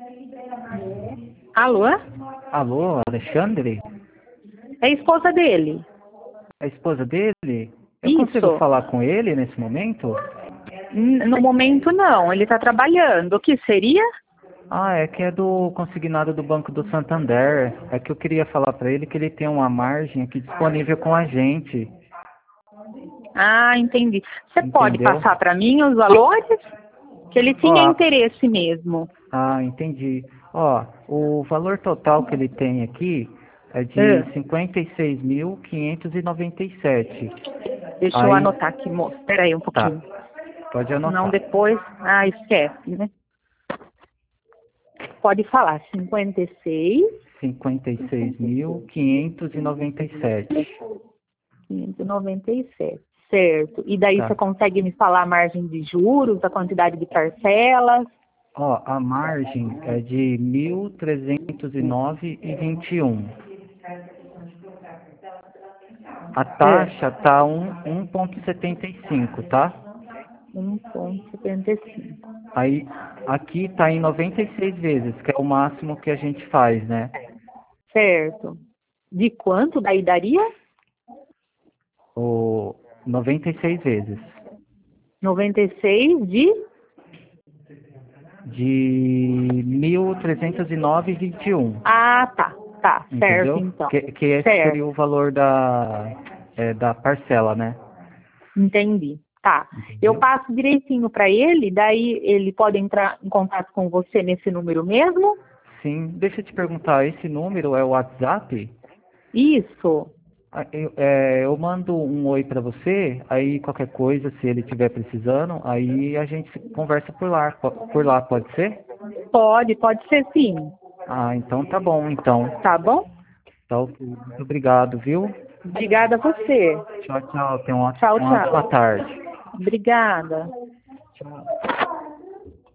Alô? Alô, Alexandre? É a esposa dele. A esposa dele? Eu consigo Isso. falar com ele nesse momento? No momento não, ele está trabalhando. O que seria? Ah, é que é do consignado do Banco do Santander. É que eu queria falar para ele que ele tem uma margem aqui disponível com a gente. Ah, entendi. Você pode Entendeu? passar para mim os valores? Que ele Ó, tinha interesse mesmo. entendi. Ó, o valor total que ele tem aqui é de Ah, 56.597. deixa eu Aí, anotar aqui, moço. Espera aí um tá, pouquinho. pode Senão anotar. depois... Ah, esquece, né? Pode falar. 56, 56.597. 597. Certo. E daí você Tá. consegue me falar a margem de juros, a quantidade de parcelas? Ó, a margem é de 1.309,21. A É. taxa tá 1,75, tá? 1,75. Aí, aqui tá em 96 vezes, que é o máximo que a gente faz, né? Certo. De quanto daí daria? O 96 vezes. 96 de... De 1.309,21. Ah, tá. Tá, certo Entendeu? então. Que esse Certo. seria o valor da parcela, né? Entendi. Tá. Eu Entendeu? passo direitinho para ele, daí ele pode entrar em contato com você nesse número mesmo? Sim. Deixa eu te perguntar, esse número é o WhatsApp? Isso. Eu mando um oi pra você, aí qualquer coisa, se ele estiver precisando, aí a gente conversa por lá, pode ser? Pode ser sim. Ah, então tá bom, então. Tá bom? Tá ok. Muito obrigado, viu? Obrigada a você. Tchau, tchau. Tenha uma Tchau, ótima tchau. tarde. Obrigada.